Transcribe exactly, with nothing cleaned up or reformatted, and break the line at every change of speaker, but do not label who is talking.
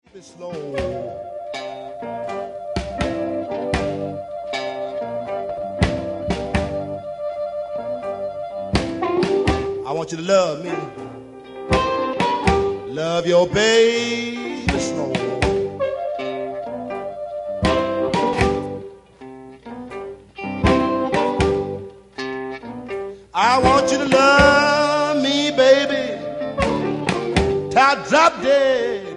Slow. I want you to love me. Love your baby slow. I want you to love me, baby. Till I drop dead.